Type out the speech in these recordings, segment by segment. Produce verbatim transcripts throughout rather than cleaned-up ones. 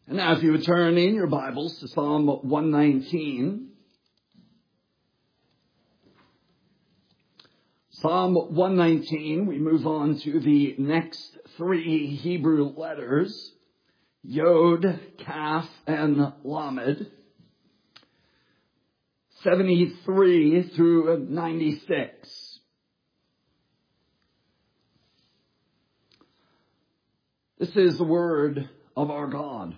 And now if you would turn in your Bibles to Psalm one nineteen. Psalm one nineteen, we move on to the next three Hebrew letters, Yod, Kaf, and Lamed. seventy-three through ninety-six. This is the word of our God.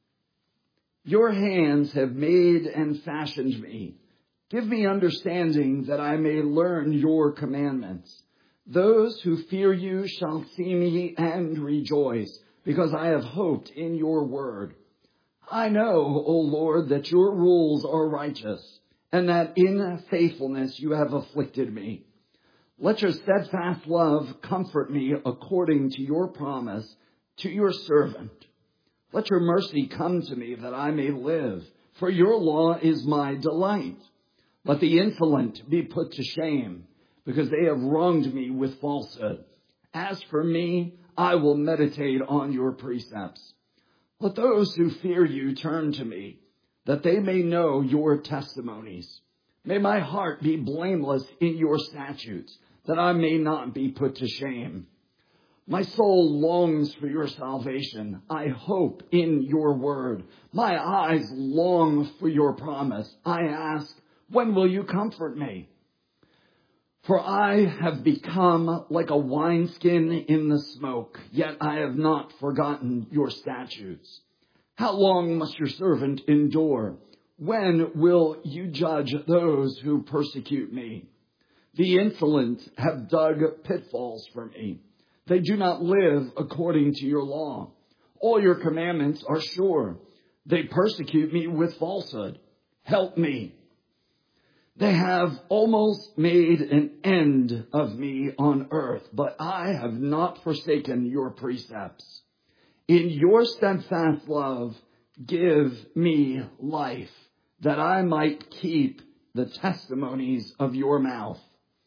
Your hands have made and fashioned me. Give me understanding that I may learn your commandments. Those who fear you shall see me and rejoice, because I have hoped in your word. I know, O Lord, that your rules are righteous, and that in faithfulness you have afflicted me. Let your steadfast love comfort me according to your promise to your servant. Let your mercy come to me that I may live, for your law is my delight. Let the insolent be put to shame, because they have wronged me with falsehood. As for me, I will meditate on your precepts. Let those who fear you turn to me, that they may know your testimonies. May my heart be blameless in your statutes, that I may not be put to shame. My soul longs for your salvation. I hope in your word. My eyes long for your promise. I ask, when will you comfort me? For I have become like a wineskin in the smoke, yet I have not forgotten your statutes. How long must your servant endure? When will you judge those who persecute me? The insolent have dug pitfalls for me. They do not live according to your law. All your commandments are sure. They persecute me with falsehood. Help me. They have almost made an end of me on earth, but I have not forsaken your precepts. In your steadfast love, give me life, that I might keep the testimonies of your mouth.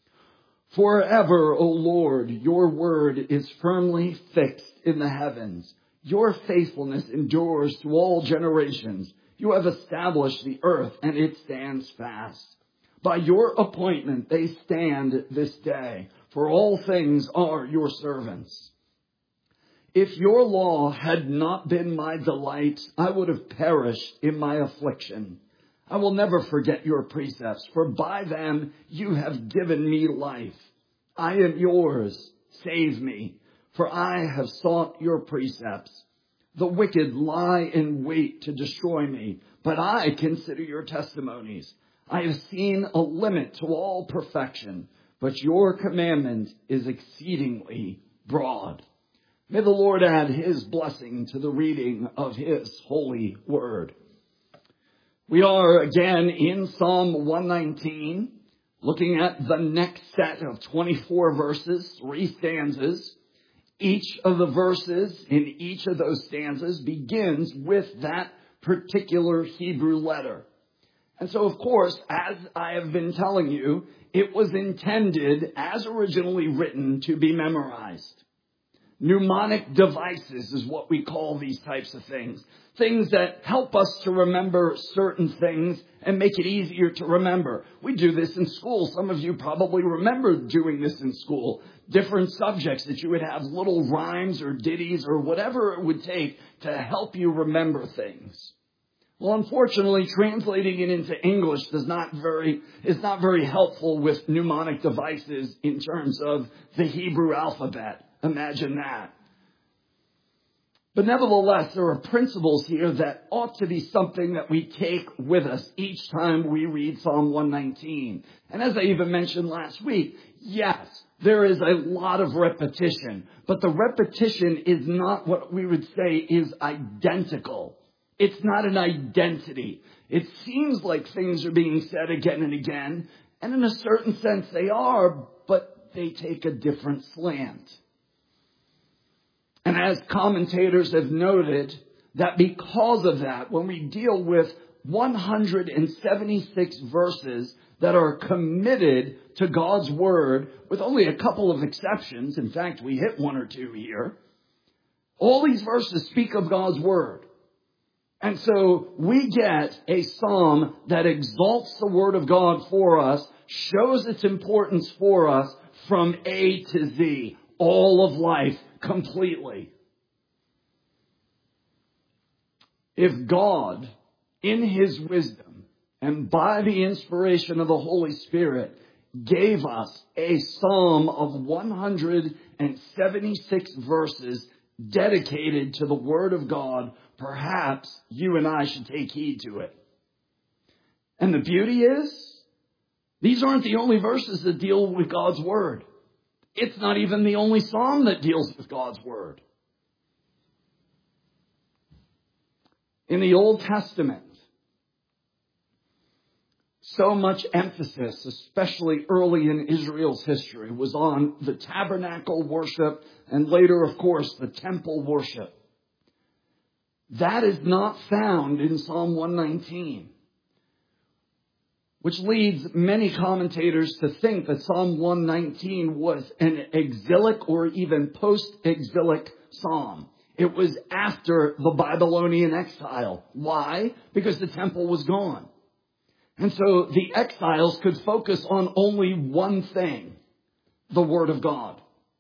Forever, O Lord, your word is firmly fixed in the heavens. Your faithfulness endures to all generations. You have established the earth, and it stands fast. By your appointment they stand this day, for all things are your servants. If your law had not been my delight, I would have perished in my affliction. I will never forget your precepts, for by them you have given me life. I am yours. Save me, for I have sought your precepts. The wicked lie in wait to destroy me, but I consider your testimonies. I have seen a limit to all perfection, but your commandment is exceedingly broad. May the Lord add his blessing to the reading of his holy word. We are again in Psalm one nineteen, looking at the next set of twenty-four verses, three stanzas. Each of the verses in each of those stanzas begins with that particular Hebrew letter. And so, of course, as I have been telling you, it was intended, as originally written, to be memorized. Mnemonic devices is what we call these types of things. Things that help us to remember certain things and make it easier to remember. We do this in school. Some of you probably remember doing this in school. Different subjects that you would have little rhymes or ditties or whatever it would take to help you remember things. Well, unfortunately, translating it into English does not very, is not very helpful with mnemonic devices in terms of the Hebrew alphabet. Imagine that. But nevertheless, there are principles here that ought to be something that we take with us each time we read Psalm one nineteen. And as I even mentioned last week, yes, there is a lot of repetition, but the repetition is not what we would say is identical. It's not an identity. It seems like things are being said again and again, and in a certain sense they are, but they take a different slant. And as commentators have noted, that because of that, when we deal with one hundred seventy-six verses that are committed to God's word, with only a couple of exceptions, in fact, we hit one or two here, all these verses speak of God's word. And so we get a psalm that exalts the Word of God for us, shows its importance for us from A to Z, all of life, completely. If God, in His wisdom and by the inspiration of the Holy Spirit, gave us a psalm of one hundred seventy-six verses dedicated to the Word of God, perhaps you and I should take heed to it. And the beauty is, these aren't the only verses that deal with God's Word. It's not even the only psalm that deals with God's Word. In the Old Testament, so much emphasis, especially early in Israel's history, was on the tabernacle worship and later, of course, the temple worship. That is not found in Psalm one nineteen, which leads many commentators to think that Psalm one nineteen was an exilic or even post-exilic psalm. It was after the Babylonian exile. Why? Because the temple was gone. And so the exiles could focus on only one thing, the Word of God.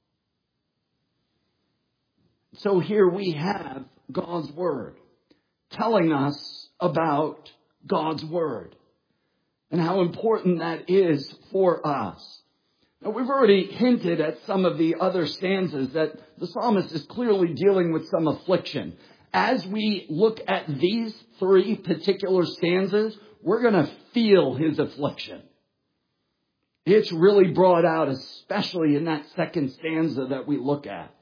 So here we have God's Word telling us about God's Word and how important that is for us. Now, we've already hinted at some of the other stanzas that the psalmist is clearly dealing with some affliction. As we look at these three particular stanzas, we're going to feel his affliction. It's really brought out, especially in that second stanza that we look at.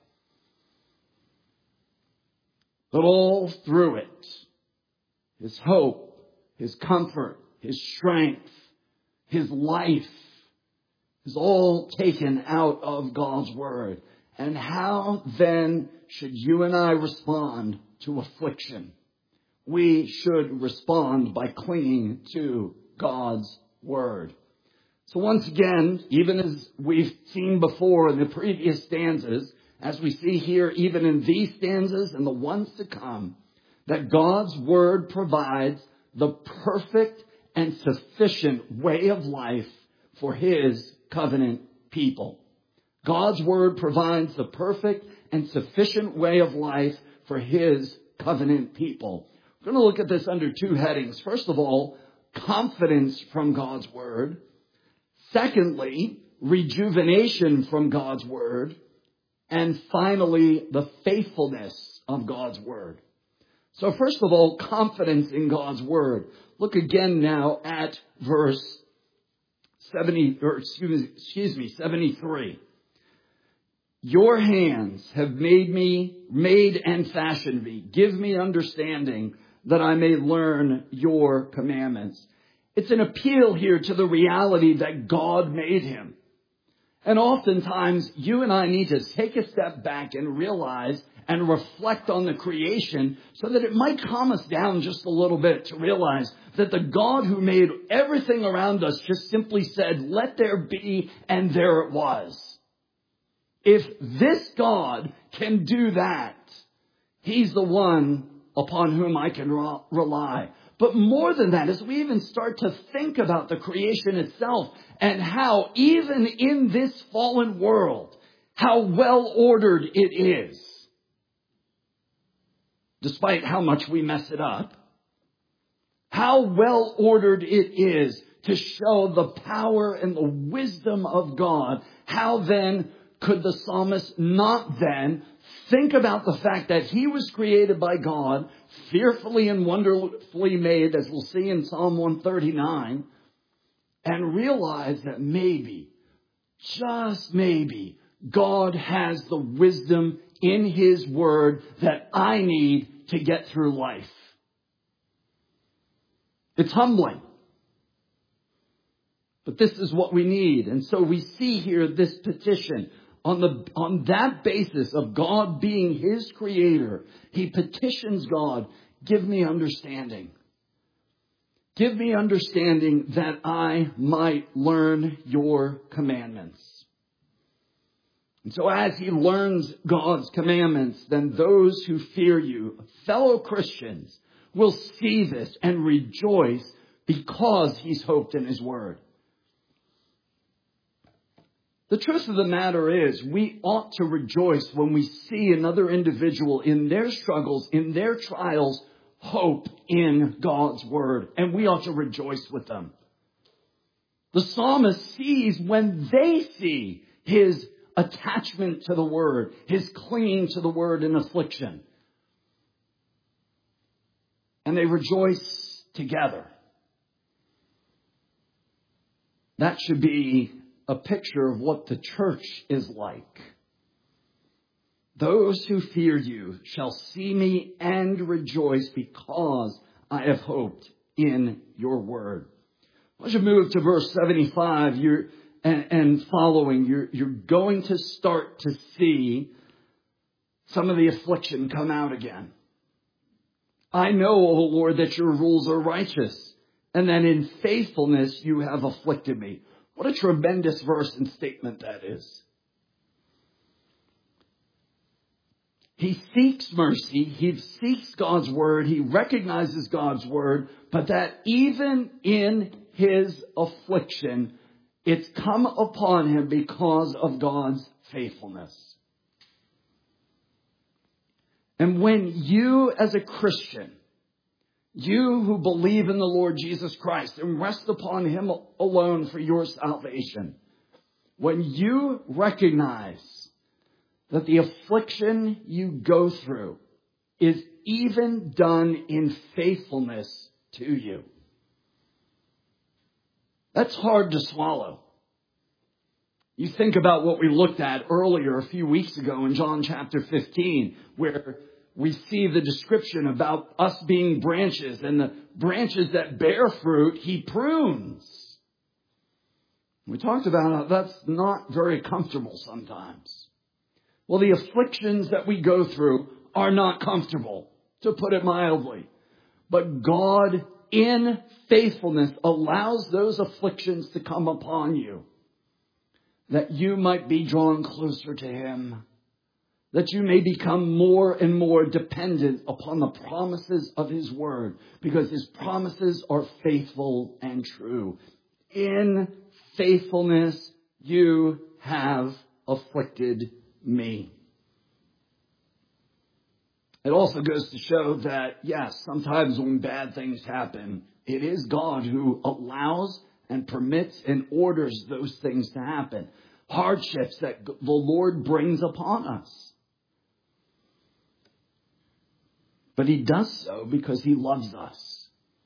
But all through it, his hope, his comfort, his strength, his life is all taken out of God's Word. And how then should you and I respond to affliction? We should respond by clinging to God's Word. So once again, even as we've seen before in the previous stanzas, as we see here even in these stanzas and the ones to come, that God's Word provides the perfect and sufficient way of life for His covenant people. God's Word provides the perfect and sufficient way of life for His covenant people. We're going to look at this under two headings. First of all, confidence from God's Word. Secondly, rejuvenation from God's Word. And finally, the faithfulness of God's Word. So first of all, confidence in God's Word. Look again now at verse seventy, or excuse, excuse me, seventy-three. Your hands have made me, made and fashioned me. Give me understanding that I may learn your commandments. It's an appeal here to the reality that God made him. And oftentimes, you and I need to take a step back and realize and reflect on the creation so that it might calm us down just a little bit to realize that the God who made everything around us just simply said, let there be, and there it was. If this God can do that, He's the one upon whom I can re- rely. But more than that, as we even start to think about the creation itself and how even in this fallen world, how well ordered it is, despite how much we mess it up, how well ordered it is to show the power and the wisdom of God, how then could the psalmist not then think about the fact that he was created by God, fearfully and wonderfully made, as we'll see in Psalm one thirty-nine, and realize that maybe, just maybe, God has the wisdom in His Word that I need to get through life. It's humbling. But this is what we need. And so we see here this petition. On the on that basis of God being His creator, he petitions God, give me understanding. Give me understanding that I might learn your commandments. And so as he learns God's commandments, then those who fear you, fellow Christians, will see this and rejoice because he's hoped in his word. The truth of the matter is, we ought to rejoice when we see another individual in their struggles, in their trials, hope in God's word. And we ought to rejoice with them. The psalmist sees when they see his attachment to the word, his clinging to the word in affliction. And they rejoice together. That should be a picture of what the church is like. Those who fear you shall see me and rejoice because I have hoped in your word. As you move to verse seventy-five you're, and, and following, you're, you're going to start to see some of the affliction come out again. I know, O Lord, that your rules are righteous, and that in faithfulness you have afflicted me. What a tremendous verse and statement that is. He seeks mercy. He seeks God's word. He recognizes God's word. But that even in his affliction, it's come upon him because of God's faithfulness. And when you as a Christian, you who believe in the Lord Jesus Christ and rest upon him alone for your salvation, when you recognize that the affliction you go through is even done in faithfulness to you, that's hard to swallow. You think about what we looked at earlier a few weeks ago in John chapter fifteen, where we see the description about us being branches, and the branches that bear fruit, he prunes. We talked about how that's not very comfortable sometimes. Well, the afflictions that we go through are not comfortable, to put it mildly. But God, in faithfulness, allows those afflictions to come upon you, that you might be drawn closer to him, that you may become more and more dependent upon the promises of his word, because his promises are faithful and true. In faithfulness, you have afflicted me. It also goes to show that, yes, sometimes when bad things happen, it is God who allows and permits and orders those things to happen. Hardships that the Lord brings upon us. But he does so because he loves us.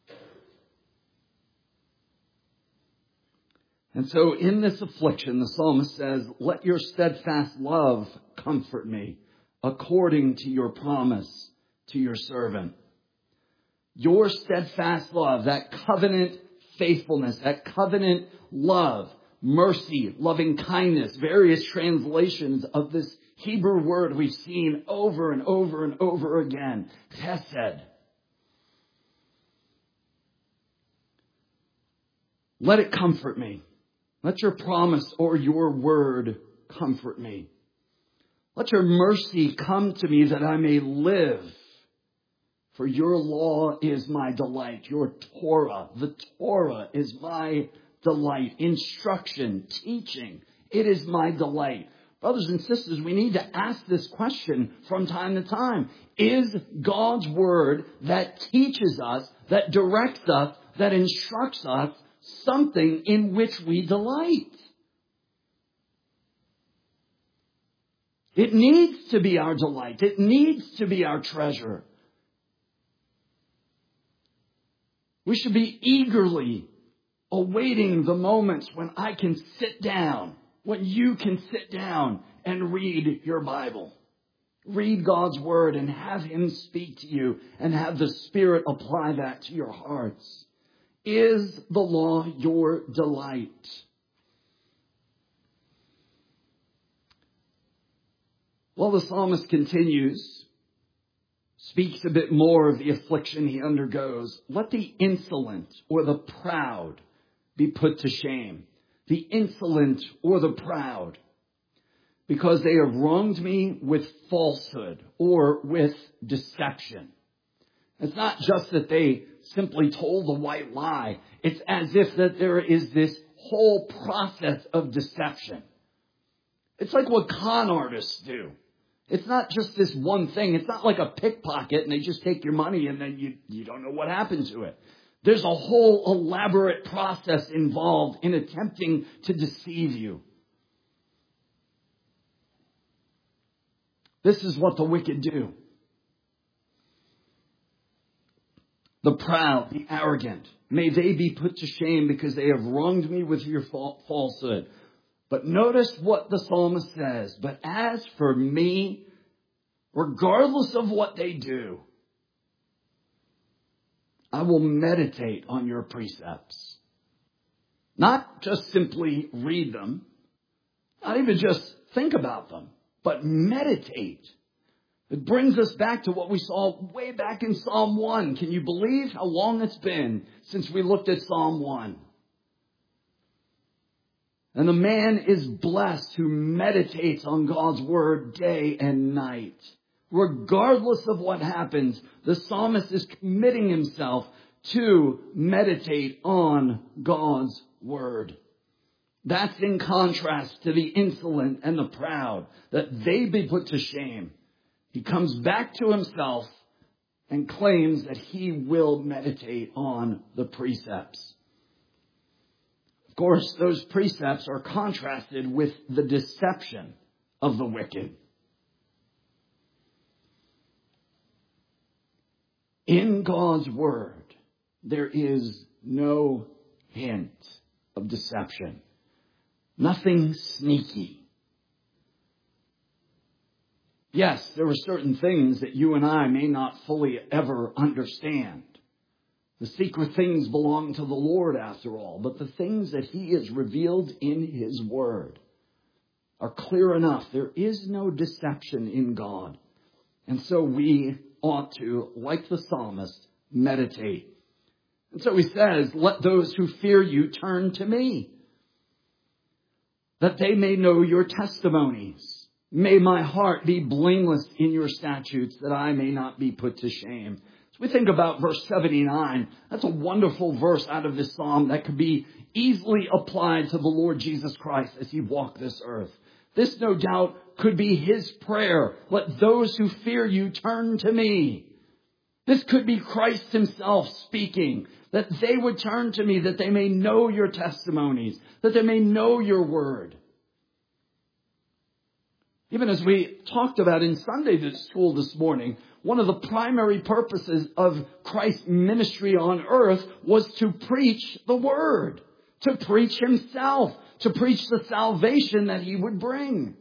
And so in this affliction, the psalmist says, let your steadfast love comfort me according to your promise to your servant. Your steadfast love, that covenant faithfulness, that covenant love, mercy, loving kindness, various translations of this Hebrew word we've seen over and over and over again. Chesed. Let it comfort me. Let your promise or your word comfort me. Let your mercy come to me that I may live. For your law is my delight. Your Torah, the Torah is my delight. Instruction, teaching, it is my delight. Brothers and sisters, we need to ask this question from time to time. Is God's word that teaches us, that directs us, that instructs us something in which we delight? It needs to be our delight. It needs to be our treasure. We should be eagerly awaiting the moments when I can sit down, when you can sit down and read your Bible. Read God's word and have him speak to you and have the Spirit apply that to your hearts. Is the law your delight? Well, the psalmist continues, speaks a bit more of the affliction he undergoes. Let the insolent or the proud be put to shame. The insolent or the proud, because they have wronged me with falsehood or with deception. It's not just that they simply told a white lie. It's as if that there is this whole process of deception. It's like what con artists do. It's not just this one thing. It's not like a pickpocket and they just take your money and then you, you don't know what happened to it. There's a whole elaborate process involved in attempting to deceive you. This is what the wicked do. The proud, the arrogant, may they be put to shame because they have wronged me with your falsehood. But notice what the psalmist says. But as for me, regardless of what they do, I will meditate on your precepts. Not just simply read them, not even just think about them, but meditate. It brings us back to what we saw way back in Psalm one. Can you believe how long it's been since we looked at Psalm one? And the man is blessed who meditates on God's word day and night. Regardless of what happens, the psalmist is committing himself to meditate on God's word. That's in contrast to the insolent and the proud, that they be put to shame. He comes back to himself and claims that he will meditate on the precepts. Of course, those precepts are contrasted with the deception of the wicked. In God's word, there is no hint of deception. Nothing sneaky. Yes, there are certain things that you and I may not fully ever understand. The secret things belong to the Lord after all, but the things that he has revealed in his word are clear enough. There is no deception in God. And so we ought to, like the psalmist, meditate. And so he says, let those who fear you turn to me, that they may know your testimonies. May my heart be blameless in your statutes, that I may not be put to shame. So we think about verse seventy-nine. That's a wonderful verse out of this psalm that could be easily applied to the Lord Jesus Christ as he walked this earth. This, no doubt, could be his prayer. Let those who fear you turn to me. This could be Christ himself speaking, that they would turn to me, that they may know your testimonies, that they may know your word. Even as we talked about in Sunday school this morning, one of the primary purposes of Christ's ministry on earth was to preach the word, to preach himself, to preach the salvation that he would bring.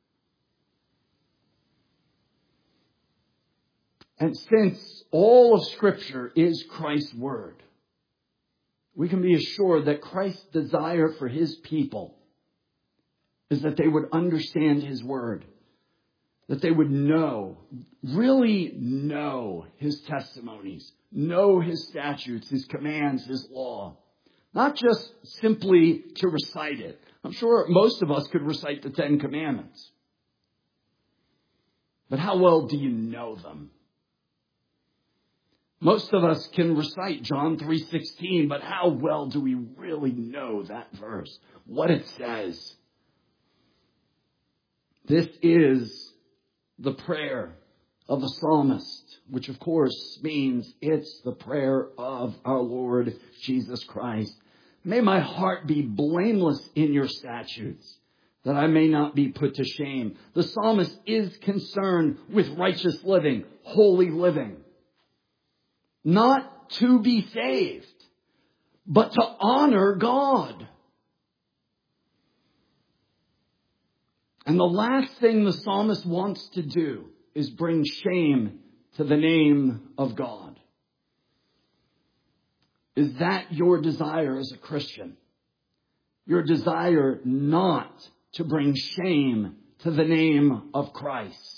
And since all of Scripture is Christ's word, we can be assured that Christ's desire for his people is that they would understand his word, that they would know, really know his testimonies, know his statutes, his commands, his law. Not just simply to recite it. I'm sure most of us could recite the Ten Commandments. But how well do you know them? Most of us can recite John three sixteen, but how well do we really know that verse? What it says? This is the prayer of the psalmist, which of course means it's the prayer of our Lord Jesus Christ. May my heart be blameless in your statutes, that I may not be put to shame. The psalmist is concerned with righteous living, holy living. Not to be saved, but to honor God. And the last thing the psalmist wants to do is bring shame to the name of God. Is that your desire as a Christian? Your desire not to bring shame to the name of Christ?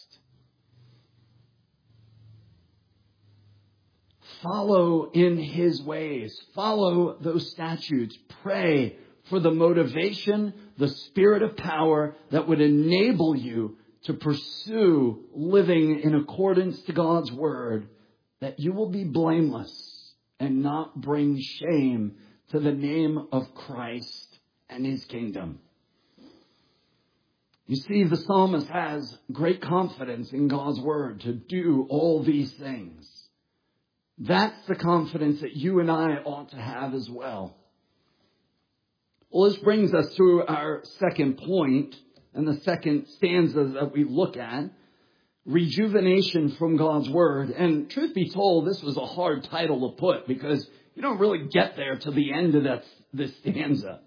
Follow in his ways. Follow those statutes. Pray for the motivation, the spirit of power that would enable you to pursue living in accordance to God's word, that you will be blameless and not bring shame to the name of Christ and his kingdom. You see, the psalmist has great confidence in God's word to do all these things. That's the confidence that you and I ought to have as well. Well, this brings us to our second point and the second stanza that we look at. Rejuvenation from God's word. And truth be told, this was a hard title to put because you don't really get there to the end of that, this stanza.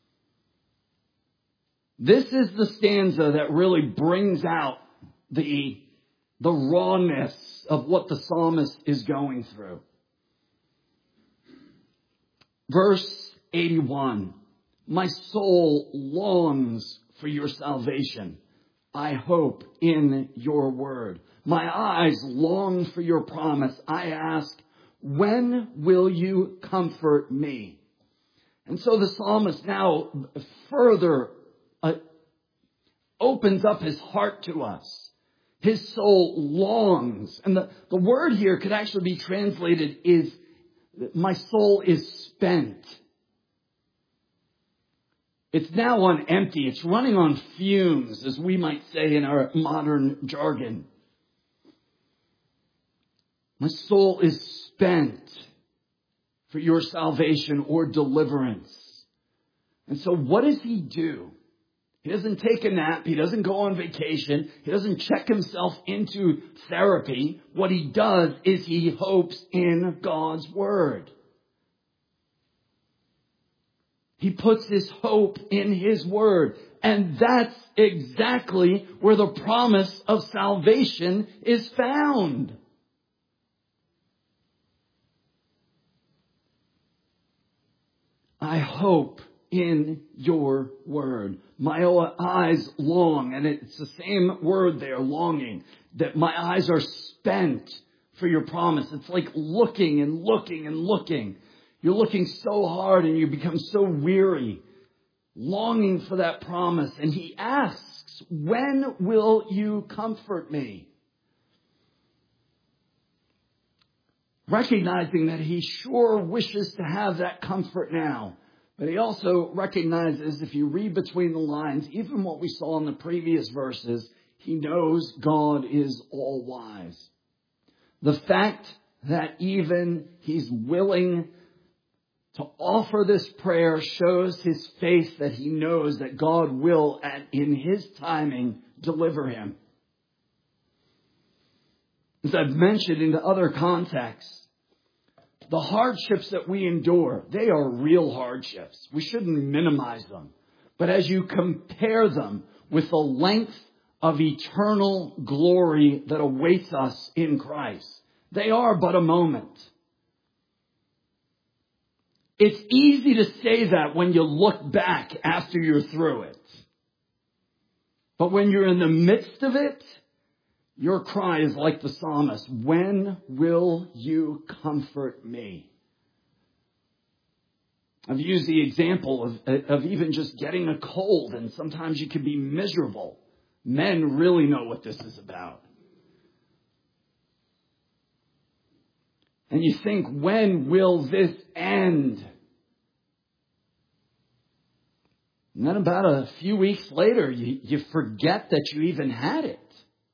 This is the stanza that really brings out the, the rawness of what the psalmist is going through. Verse eighty-one. My soul longs for your salvation. I hope in your word. My eyes long for your promise. I ask, when will you comfort me? And so the psalmist now further uh, opens up his heart to us. His soul longs. And the, the word here could actually be translated is, my soul is spent. It's now on empty. It's running on fumes, as we might say in our modern jargon. My soul is spent for your salvation or deliverance. And so what does he do? He doesn't take a nap. He doesn't go on vacation. He doesn't check himself into therapy. What he does is he hopes in God's word. He puts his hope in his word. And that's exactly where the promise of salvation is found. I hope in your word. My eyes long, and it's the same word there, longing, that my eyes are spent for your promise. It's like looking and looking and looking. You're looking so hard and you become so weary, longing for that promise. And he asks, when will you comfort me? Recognizing that he sure wishes to have that comfort now. But he also recognizes, if you read between the lines, even what we saw in the previous verses, he knows God is all wise. The fact that even he's willing to offer this prayer shows his faith that he knows that God will, and in his timing, deliver him. As I've mentioned in other contexts, the hardships that we endure, they are real hardships. We shouldn't minimize them. But as you compare them with the length of eternal glory that awaits us in Christ, they are but a moment. It's easy to say that when you look back after you're through it. But when you're in the midst of it, your cry is like the psalmist, when will you comfort me? I've used the example of, of even just getting a cold, and sometimes you can be miserable. Men really know what this is about. And you think, when will this end? And then about a few weeks later, you, you forget that you even had it.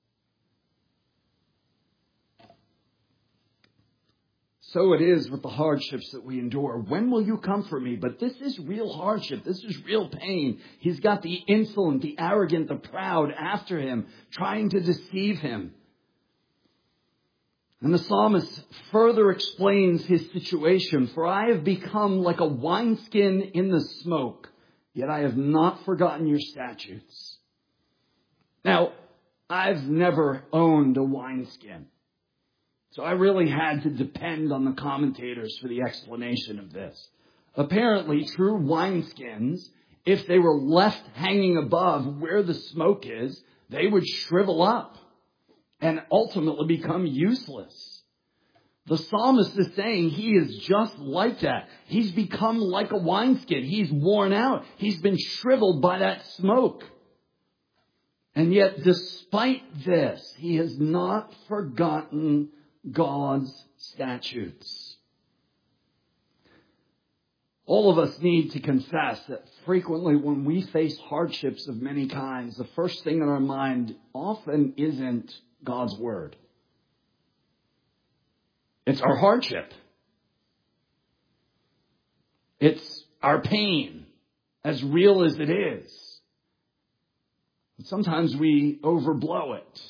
So it is with the hardships that we endure. When will you comfort me? But this is real hardship. This is real pain. He's got the insolent, the arrogant, the proud after him, trying to deceive him. And the psalmist further explains his situation. For I have become like a wineskin in the smoke, yet I have not forgotten your statutes. Now, I've never owned a wineskin. So I really had to depend on the commentators for the explanation of this. Apparently, true wineskins, if they were left hanging above where the smoke is, they would shrivel up and ultimately become useless. The psalmist is saying he is just like that. He's become like a wineskin. He's worn out. He's been shriveled by that smoke. And yet, despite this, he has not forgotten God's statutes. All of us need to confess that frequently when we face hardships of many kinds, the first thing in our mind often isn't God's word. It's our hardship. It's our pain, as real as it is. Sometimes we overblow it.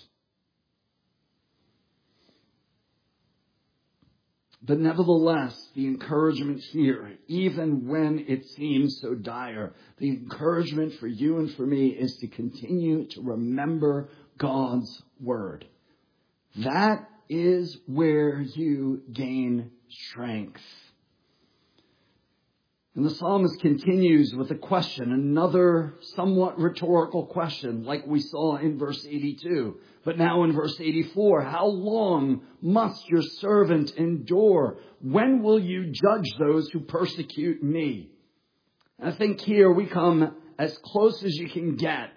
But nevertheless, the encouragement here, even when it seems so dire, the encouragement for you and for me is to continue to remember God's word. That is where you gain strength. And the psalmist continues with a question, another somewhat rhetorical question, like we saw in verse eighty-two. But now in verse eighty-four, how long must your servant endure? When will you judge those who persecute me? And I think here we come as close as you can get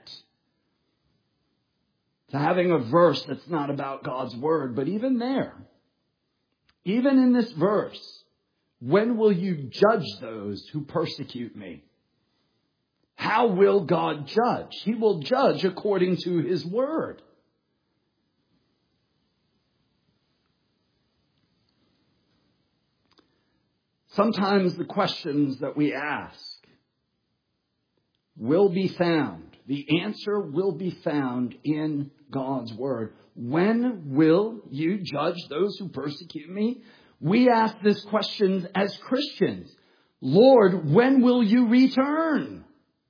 to having a verse that's not about God's word. But even there, even in this verse, when will you judge those who persecute me? How will God judge? He will judge according to his word. Sometimes the questions that we ask will be found. The answer will be found in God's word. When will you judge those who persecute me? We ask this question as Christians. Lord, when will you return?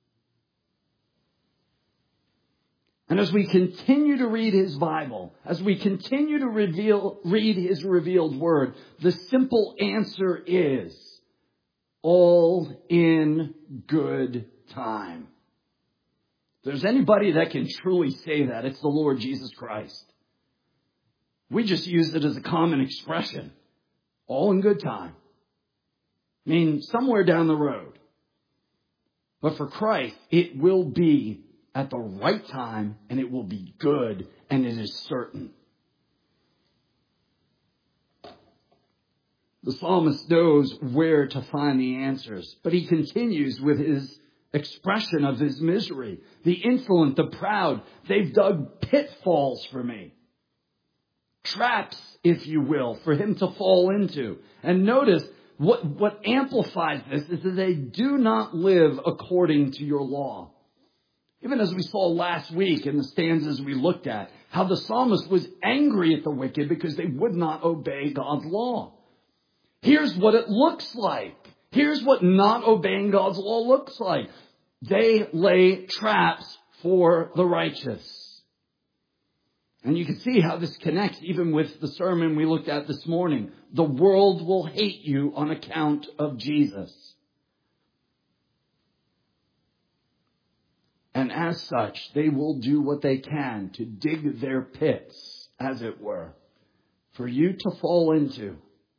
And as we continue to read his Bible, as we continue to reveal, read his revealed word, the simple answer is all in good time. If there's anybody that can truly say that, it's the Lord Jesus Christ. We just use it as a common expression. All in good time. I mean, somewhere down the road. But for Christ, it will be at the right time, and it will be good, and it is certain. The psalmist knows where to find the answers, but he continues with his expression of his misery. The insolent, the proud, they've dug pitfalls for me. Traps, if you will, for him to fall into. And notice, what, what amplifies this is that they do not live according to your law. Even as we saw last week in the stanzas we looked at, how the psalmist was angry at the wicked because they would not obey God's law. Here's what it looks like. Here's what not obeying God's law looks like. They lay traps for the righteous. And you can see how this connects even with the sermon we looked at this morning. The world will hate you on account of Jesus. And as such, they will do what they can to dig their pits, as it were, for you to fall into.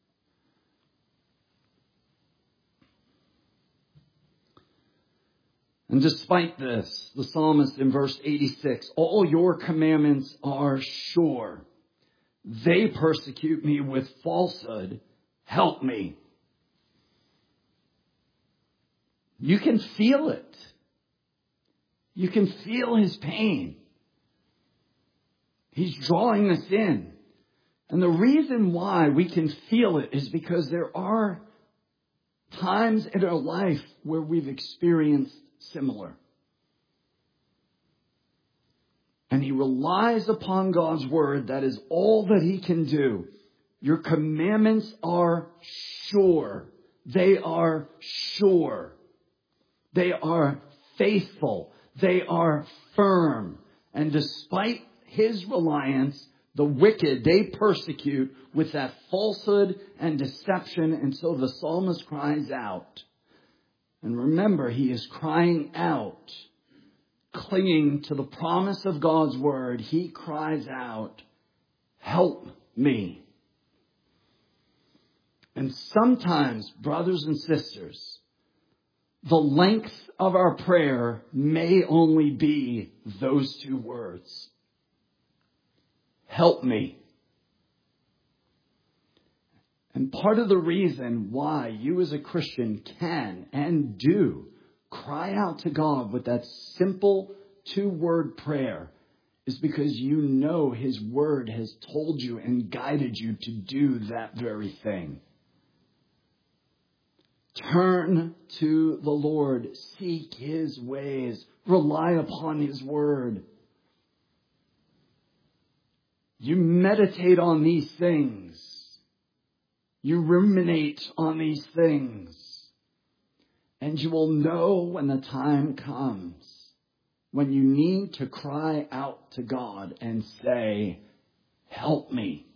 And despite this, the psalmist in verse eighty-six, all your commandments are sure. They persecute me with falsehood. Help me. You can feel it. You can feel his pain. He's drawing us in. And the reason why we can feel it is because there are times in our life where we've experienced similar. And he relies upon God's word. That is all that he can do. Your commandments are sure. They are sure. They are faithful. They are firm. And despite his reliance, the wicked, they persecute with that falsehood and deception. And so the psalmist cries out. And remember, he is crying out, clinging to the promise of God's word. He cries out, help me. And sometimes, brothers and sisters, the length of our prayer may only be those two words. Help me. And part of the reason why you as a Christian can and do cry out to God with that simple two-word prayer is because you know His Word has told you and guided you to do that very thing. Turn to the Lord. Seek His ways. Rely upon His Word. You meditate on these things. You ruminate on these things. And you will know when the time comes when you need to cry out to God and say, help me.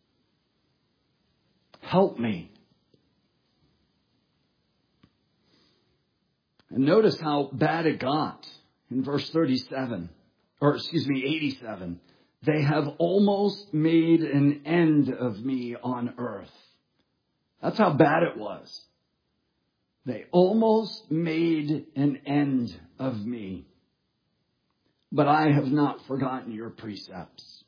Help me. And notice how bad it got in verse thirty-seven, or excuse me, eighty-seven. They have almost made an end of me on earth. That's how bad it was. They almost made an end of me. But I have not forgotten your precepts.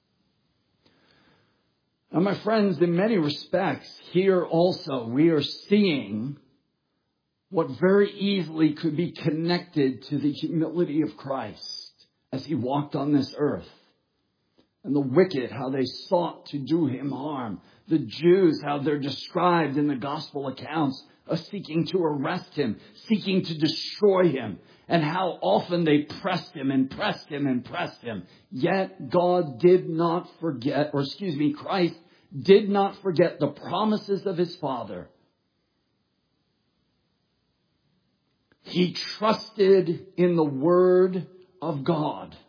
Now, my friends, in many respects, here also we are seeing what very easily could be connected to the humility of Christ as He walked on this earth. And the wicked, how they sought to do Him harm. The Jews, how they're described in the gospel accounts of seeking to arrest Him, seeking to destroy Him. And how often they pressed Him and pressed Him and pressed Him. Yet God did not forget, or excuse me, Christ did not forget the promises of His Father. He trusted in the Word of God.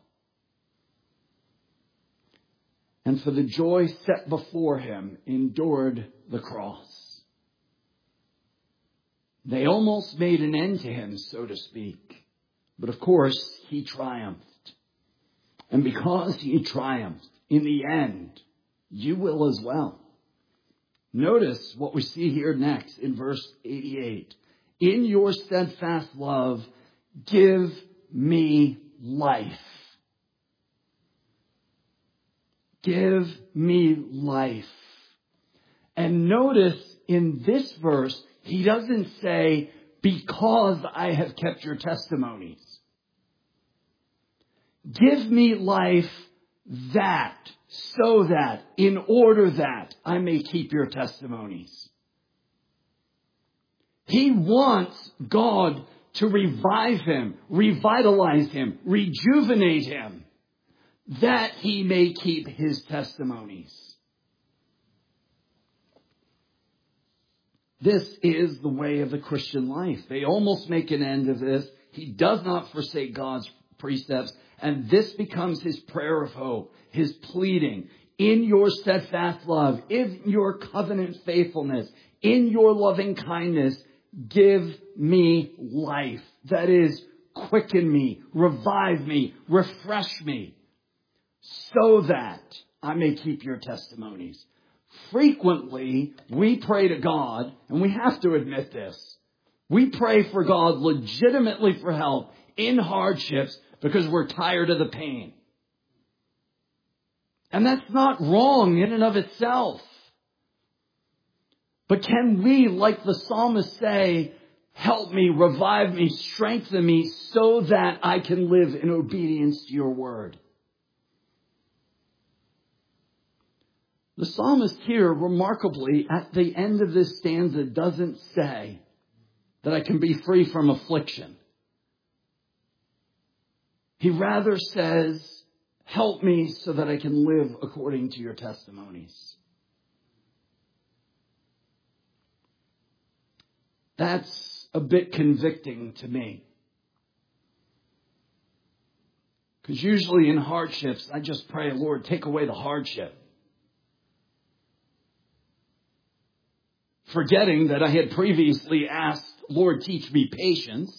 And for the joy set before Him, endured the cross. They almost made an end to Him, so to speak. But of course, He triumphed. And because He triumphed, in the end, you will as well. Notice what we see here next in verse eighty-eight. In your steadfast love, give me life. Give me life. And notice in this verse, He doesn't say, because I have kept your testimonies. Give me life that, so that, in order that I may keep your testimonies. He wants God to revive him, revitalize him, rejuvenate him, that he may keep his testimonies. This is the way of the Christian life. They almost make an end of this. He does not forsake God's precepts. And this becomes his prayer of hope, his pleading. In your steadfast love, in your covenant faithfulness, in your loving kindness, give me life. That is, quicken me, revive me, refresh me, so that I may keep your testimonies. Frequently, we pray to God, and we have to admit this. We pray for God legitimately for help in hardships because we're tired of the pain. And that's not wrong in and of itself. But can we, like the psalmist, say, help me, revive me, strengthen me so that I can live in obedience to your word? The psalmist here, remarkably, at the end of this stanza, doesn't say that I can be free from affliction. He rather says, help me so that I can live according to your testimonies. That's a bit convicting to me. Because usually in hardships, I just pray, Lord, take away the hardship. Forgetting that I had previously asked, Lord, teach me patience.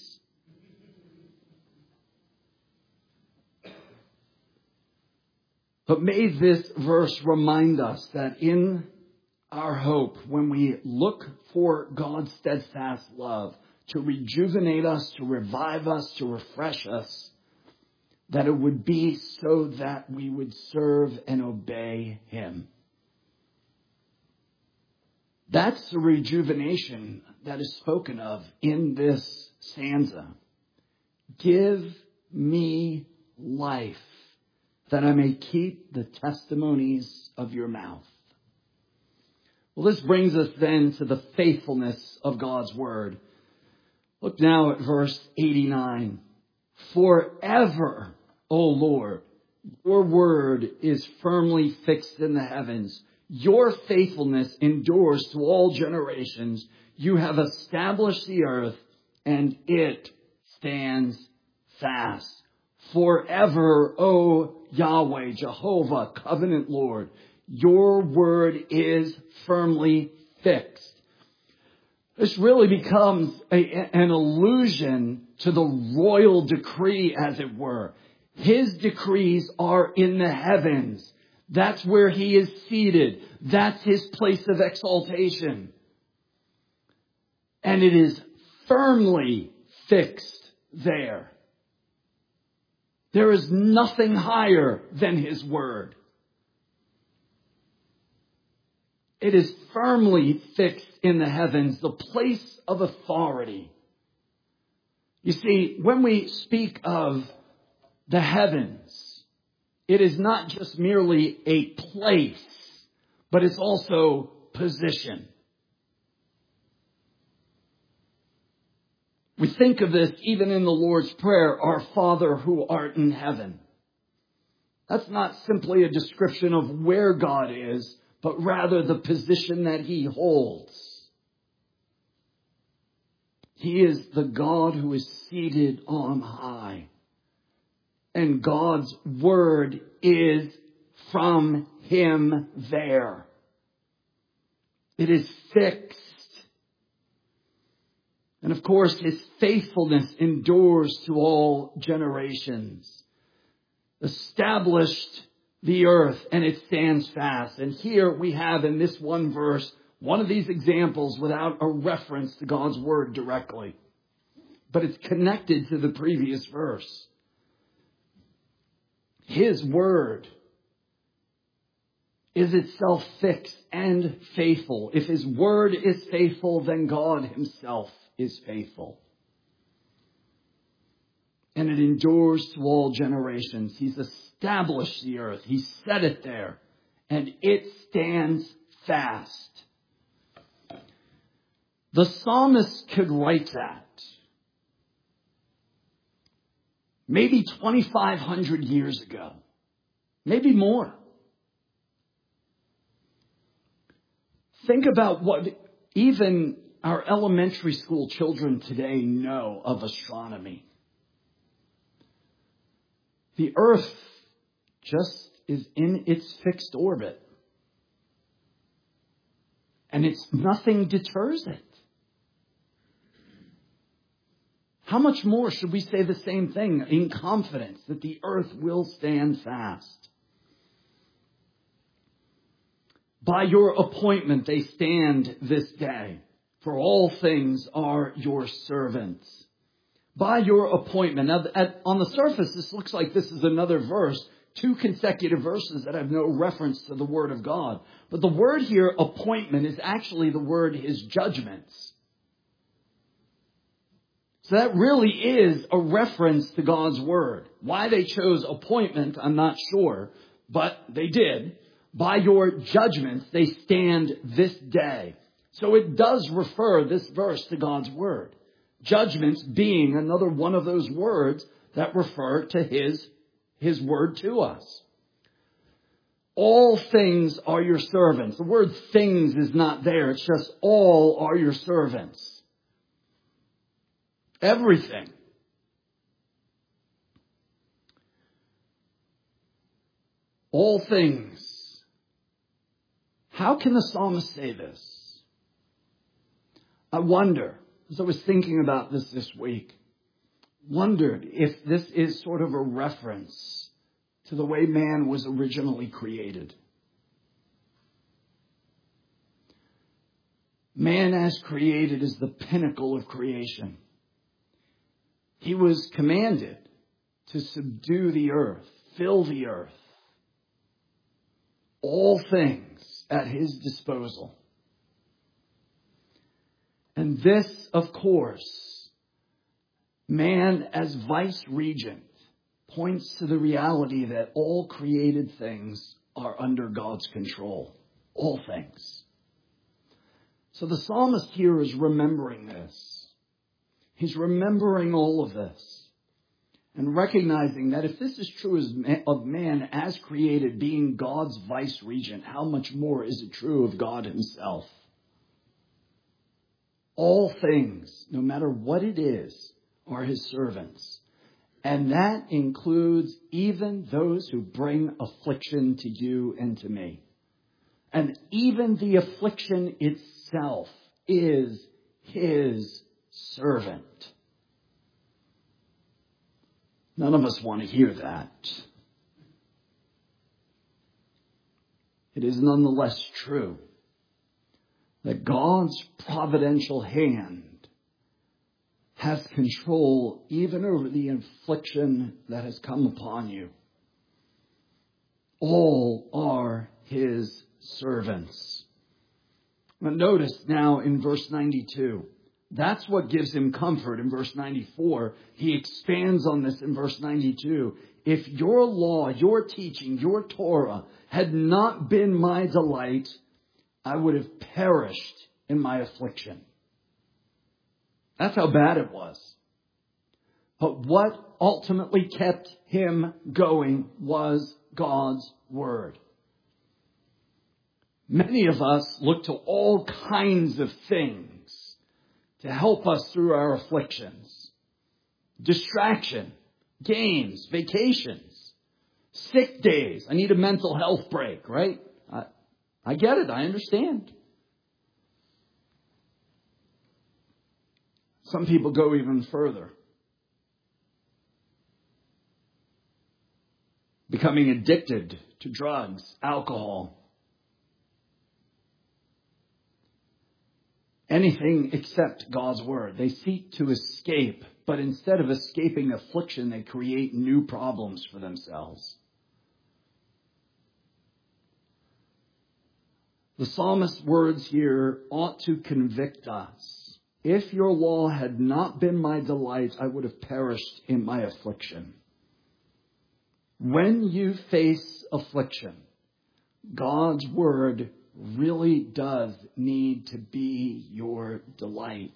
But may this verse remind us that in our hope, when we look for God's steadfast love to rejuvenate us, to revive us, to refresh us, that it would be so that we would serve and obey him. That's the rejuvenation that is spoken of in this stanza. Give me life, that I may keep the testimonies of your mouth. Well, this brings us then to the faithfulness of God's word. Look now at verse eighty-nine. Forever, O Lord, your word is firmly fixed in the heavens. Your faithfulness endures to all generations. You have established the earth, and it stands fast. Forever, O Yahweh, Jehovah, covenant Lord, your word is firmly fixed. This really becomes a, an allusion to the royal decree, as it were. His decrees are in the heavens. That's where he is seated. That's his place of exaltation. And it is firmly fixed there. There is nothing higher than his word. It is firmly fixed in the heavens, the place of authority. You see, when we speak of the heavens, it is not just merely a place, but it's also position. We think of this even in the Lord's Prayer, our Father who art in heaven. That's not simply a description of where God is, but rather the position that he holds. He is the God who is seated on high. And God's word is from him there. It is fixed. And of course, his faithfulness endures to all generations. Established the earth, and it stands fast. And here we have in this one verse, one of these examples without a reference to God's word directly. But it's connected to the previous verse. His word is itself fixed and faithful. If his word is faithful, then God himself is faithful. And it endures to all generations. He's established the earth. He set it there. And it stands fast. The psalmist could write that maybe twenty-five hundred years ago. Maybe more. Think about what even our elementary school children today know of astronomy. The earth just is in its fixed orbit. And it's nothing deters it. How much more should we say the same thing in confidence that the earth will stand fast? By your appointment they stand this day, for all things are your servants. By your appointment. Now, at, on the surface, this looks like this is another verse, two consecutive verses that have no reference to the word of God. But the word here, appointment, is actually the word his judgments. So that really is a reference to God's word. Why they chose appointment, I'm not sure, but they did. By your judgments, they stand this day. So it does refer, this verse, to God's word. Judgments being another one of those words that refer to his, his word to us. All things are your servants. The word things is not there. It's just all are your servants. Everything. All things. How can the psalmist say this? I wonder, as I was thinking about this this week, wondered if this is sort of a reference to the way man was originally created. Man as created is the pinnacle of creation. He was commanded to subdue the earth, fill the earth. All things at his disposal. And this, of course, man as vice regent, points to the reality that all created things are under God's control. All things. So the psalmist here is remembering this. He's remembering all of this. And recognizing that if this is true of man as created, being God's vice regent, how much more is it true of God himself? All things, no matter what it is, are his servants. And that includes even those who bring affliction to you and to me. And even the affliction itself is his servant. None of us want to hear that. It is nonetheless true that God's providential hand has control even over the affliction that has come upon you. All are his servants. But notice now in verse ninety-two, that's what gives him comfort in verse ninety-four. He expands on this in verse ninety-two. If your law, your teaching, your Torah had not been my delight, I would have perished in my affliction. That's how bad it was. But what ultimately kept him going was God's word. Many of us look to all kinds of things to help us through our afflictions. Distraction, games, vacations, sick days. I need a mental health break, right? I, I get it. I understand. Some people go even further. Becoming addicted to drugs, alcohol. Anything except God's word. They seek to escape, but instead of escaping affliction, they create new problems for themselves. The psalmist's words here ought to convict us. If your law had not been my delight, I would have perished in my affliction. When you face affliction, God's word really does need to be your delight.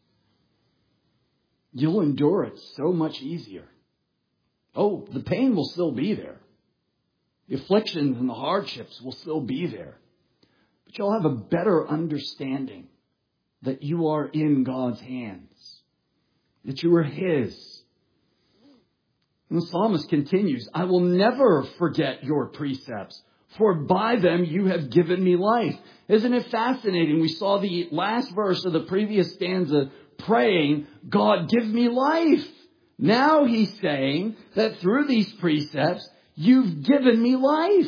You'll endure it so much easier. Oh, the pain will still be there. The afflictions and the hardships will still be there. But you'll have a better understanding that you are in God's hands, that you are his. And the psalmist continues, I will never forget your precepts, for by them you have given me life. Isn't it fascinating? We saw the last verse of the previous stanza praying, God, give me life. Now he's saying that through these precepts, you've given me life.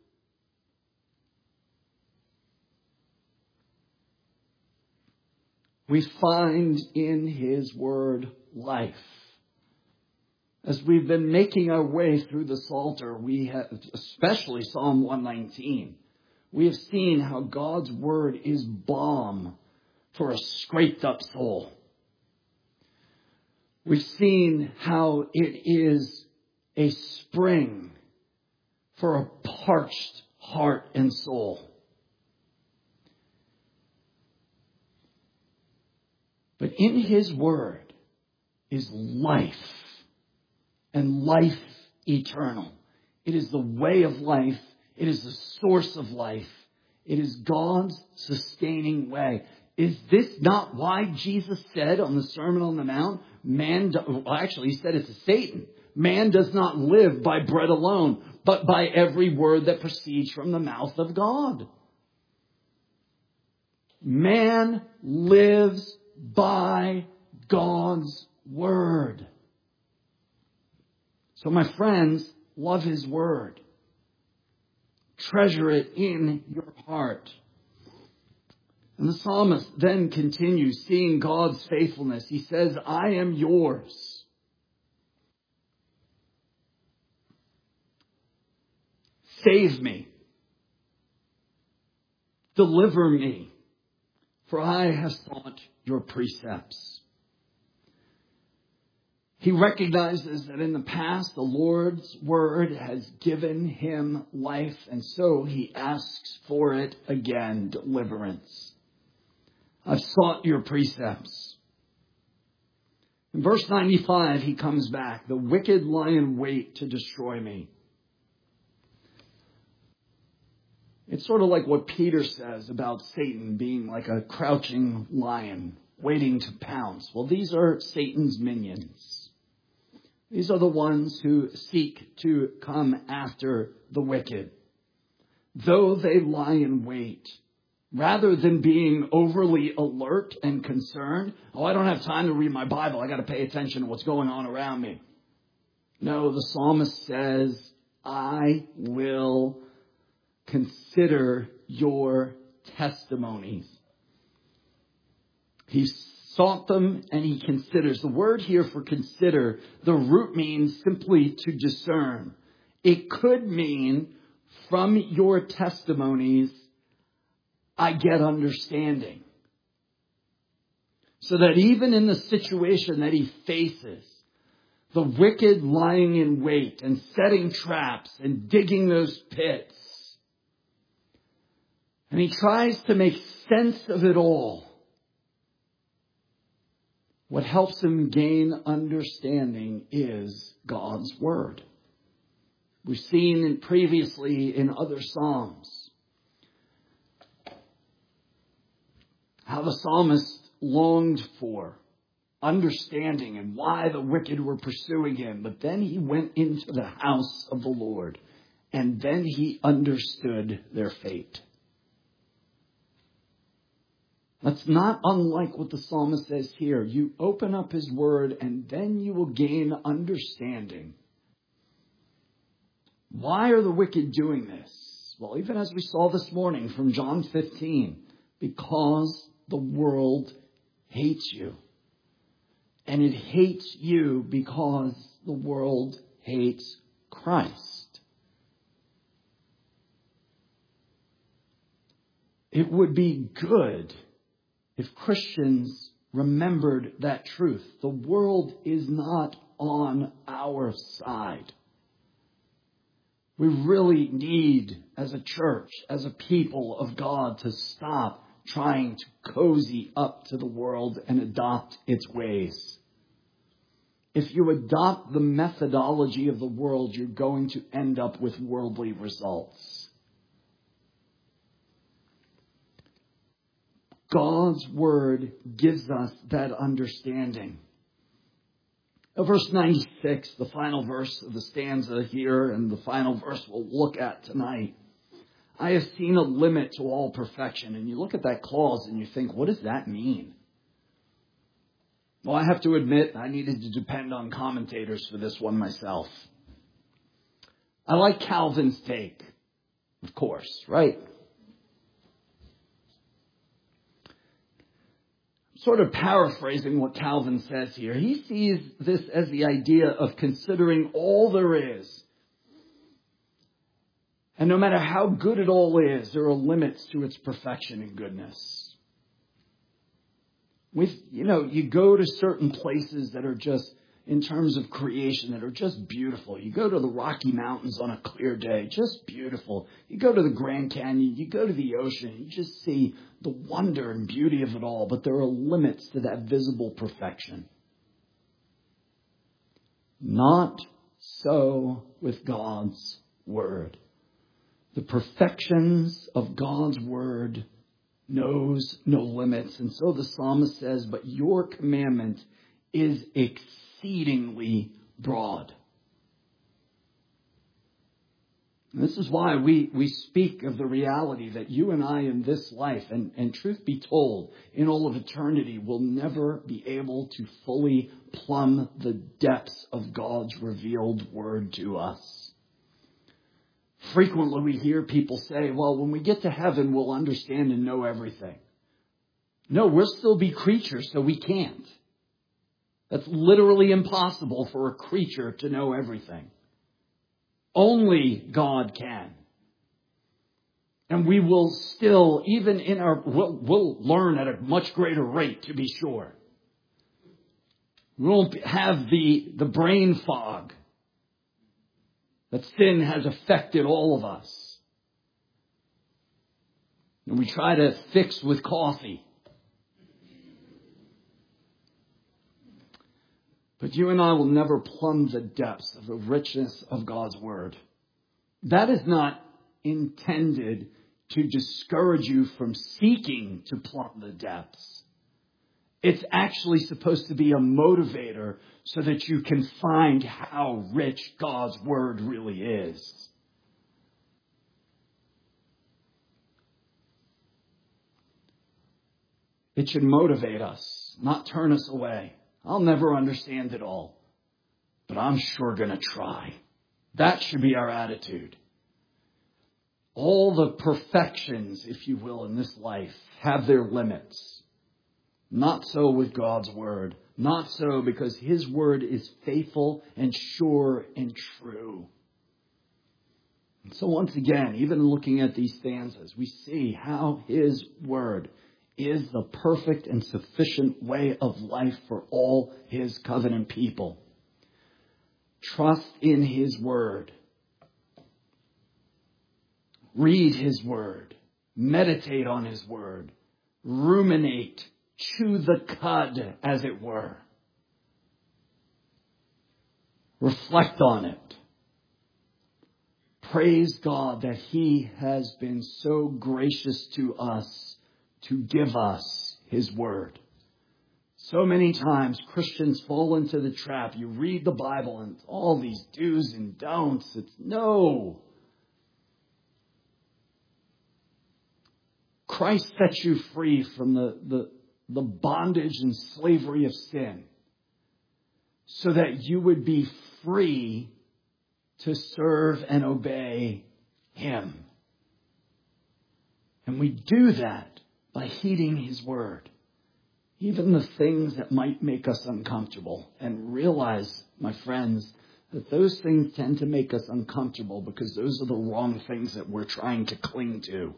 We find in his word life. As we've been making our way through the Psalter, we have, especially Psalm one nineteen, we have seen how God's word is balm for a scraped up soul. We've seen how it is a spring for a parched heart and soul. But in his word is life, and life eternal. It is the way of life. It is the source of life. It is God's sustaining way. Is this not why Jesus said on the Sermon on the Mount, man, do, well, actually he said it to Satan, man does not live by bread alone, but by every word that proceeds from the mouth of God. Man lives by God's word. So my friends, love his word. Treasure it in your heart. And the psalmist then continues, seeing God's faithfulness. He says, I am yours. Save me. Deliver me for I have sought your precepts. He recognizes that in the past, the Lord's word has given him life, and so he asks for it again, deliverance. I've sought your precepts. In verse ninety-five, he comes back. The wicked lie in wait to destroy me. It's sort of like what Peter says about Satan being like a crouching lion waiting to pounce. Well, these are Satan's minions. These are the ones who seek to come after the wicked. Though they lie in wait, rather than being overly alert and concerned, oh, I don't have time to read my Bible. I got to pay attention to what's going on around me. No, the psalmist says, I will consider your testimonies. He sought them and he considers. The word here for consider, the root means simply to discern. It could mean from your testimonies, I get understanding. So that even in the situation that he faces, the wicked lying in wait and setting traps and digging those pits, and he tries to make sense of it all. What helps him gain understanding is God's word. We've seen in previously in other Psalms how the psalmist longed for understanding and why the wicked were pursuing him. But then he went into the house of the Lord, and then he understood their fate. That's not unlike what the psalmist says here. You open up his word and then you will gain understanding. Why are the wicked doing this? Well, even as we saw this morning from John fifteen, because the world hates you. And it hates you because the world hates Christ. It would be good if Christians remembered that truth. The world is not on our side. We really need, as a church, as a people of God, to stop trying to cozy up to the world and adopt its ways. If you adopt the methodology of the world, you're going to end up with worldly results. God's word gives us that understanding. Verse ninety-six, the final verse of the stanza here, and the final verse we'll look at tonight. I have seen a limit to all perfection. And you look at that clause and you think, what does that mean? Well, I have to admit, I needed to depend on commentators for this one myself. I like Calvin's take, of course, right? Sort of paraphrasing what Calvin says here. He sees this as the idea of considering all there is. And no matter how good it all is, there are limits to its perfection and goodness. With, you know, you go to certain places that are just, in terms of creation, that are just beautiful. You go to the Rocky Mountains on a clear day, just beautiful. You go to the Grand Canyon, you go to the ocean, you just see the wonder and beauty of it all. But there are limits to that visible perfection. Not so with God's word. The perfections of God's word knows no limits. And so the psalmist says, but your commandment is exceedingly broad. And this is why we, we speak of the reality that you and I in this life, and, and truth be told, in all of eternity, will never be able to fully plumb the depths of God's revealed word to us. Frequently we hear people say, well, when we get to heaven, we'll understand and know everything. No, we'll still be creatures, so we can't. That's literally impossible for a creature to know everything. Only God can. And we will still, even in our, we'll, we'll learn at a much greater rate, to be sure. We won't have the, the brain fog that sin has affected all of us. And we try to fix with coffee. But you and I will never plumb the depths of the richness of God's Word. That is not intended to discourage you from seeking to plumb the depths. It's actually supposed to be a motivator so that you can find how rich God's Word really is. It should motivate us, not turn us away. I'll never understand it all, but I'm sure going to try. That should be our attitude. All the perfections, if you will, in this life have their limits. Not so with God's Word. Not so because His Word is faithful and sure and true. And so once again, even looking at these stanzas, we see how His Word is the perfect and sufficient way of life for all His covenant people. Trust in His Word. Read His Word. Meditate on His Word. Ruminate. Chew the cud, as it were. Reflect on it. Praise God that He has been so gracious to us to give us His Word. So many times Christians fall into the trap. You read the Bible and all these do's and don'ts. It's no. Christ sets you free from the, the, the bondage and slavery of sin so that you would be free to serve and obey Him. And we do that by heeding His Word. Even the things that might make us uncomfortable. And realize, my friends, that those things tend to make us uncomfortable because those are the wrong things that we're trying to cling to.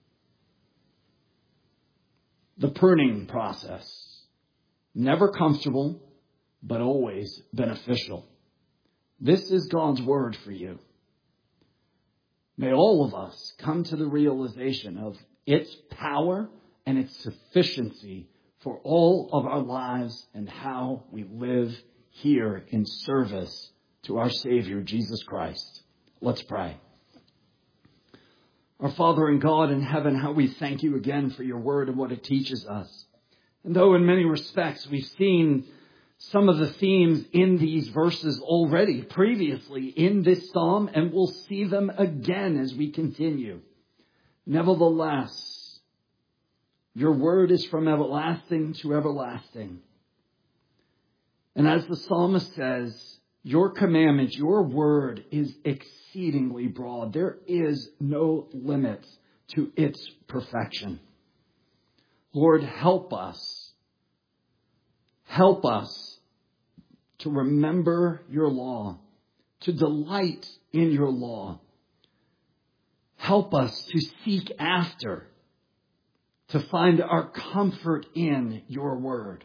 The pruning process. Never comfortable, but always beneficial. This is God's Word for you. May all of us come to the realization of its power and its sufficiency for all of our lives and how we live here in service to our Savior, Jesus Christ. Let's pray. Our Father and God in heaven, how we thank you again for your word and what it teaches us. And though in many respects we've seen some of the themes in these verses already previously in this psalm, and we'll see them again as we continue. Nevertheless, your word is from everlasting to everlasting. And as the psalmist says, your commandment, your word is exceedingly broad. There is no limit to its perfection. Lord, help us. Help us to remember your law, to delight in your law. Help us to seek after, to find our comfort in your word.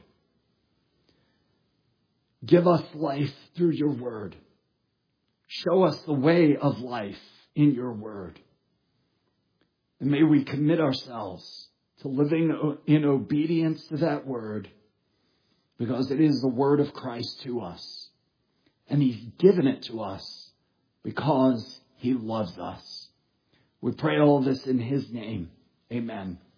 Give us life through your word. Show us the way of life in your word. And may we commit ourselves to living in obedience to that word, because it is the word of Christ to us. And He's given it to us because He loves us. We pray all this in His name. Amen.